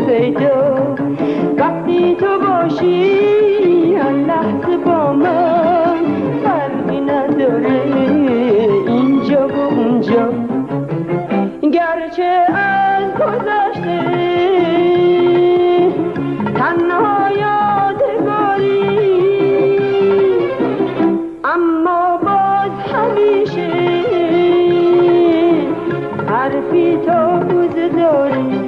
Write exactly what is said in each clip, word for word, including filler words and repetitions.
پیدا. وقتی تو باشی هر لحظه با من فرقی نداره اینجا و اونجا. گرچه از گذشته تنها یادگاری، اما باز همیشه حرفی تازه داری.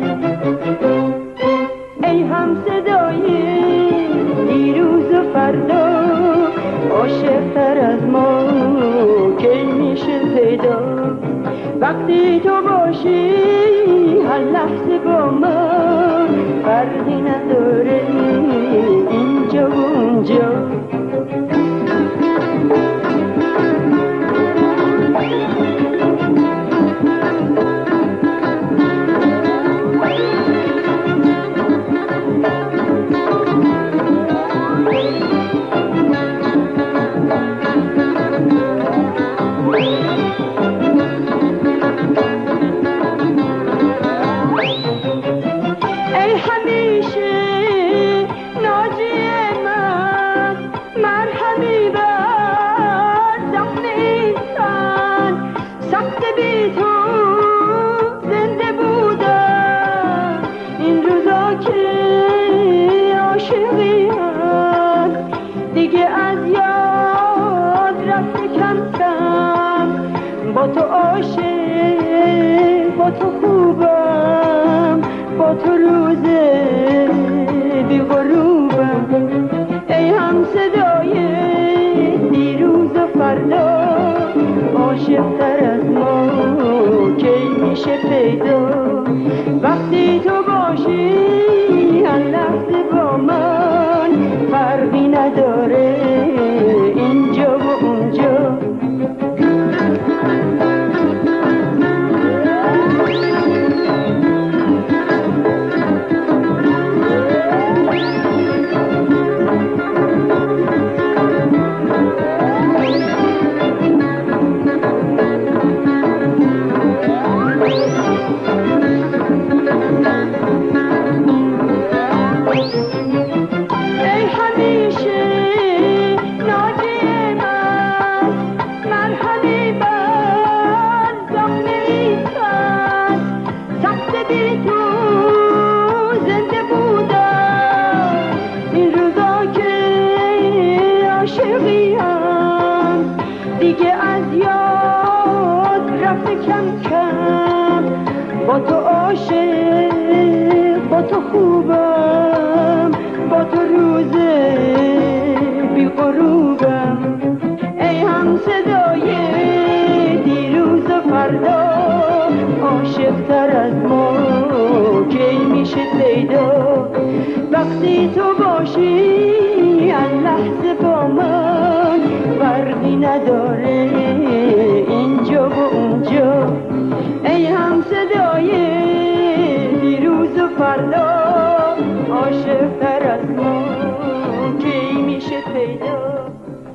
ای هم صدای دیروز و فردا، عاشق‌تر از ما کی میشه پیدا. وقتی تو باشی هر لحظه با من فرقی نداره اینجا و اونجا. با تو عاشق، با تو خوبم، با تو روز بی غروبم. ای هم صدای دیروز و فردا، عاشق‌تر از ما کی میشه پیدا. وقتی تو باشی هر لحظه با من فرقی نداره اینجا و اونجا. دیگه از یاد رفته کم کم، با تو عاشق، با تو خوبم، با تو روز بی غروبم. ای هم صدای دیروز و فردا، عاشق‌تر از ما کی میشه پیدا. وقتی تو باشی هر لحظه با من فرقی نداره اینجا و اونجا. ای هم صدای دیروز و فردا، عاشق‌تر از ما کی میشه پیدا.